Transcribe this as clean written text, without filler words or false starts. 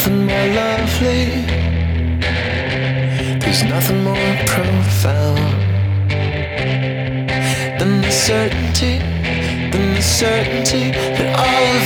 nothing more lovely. There's nothing more profound than the certainty that all of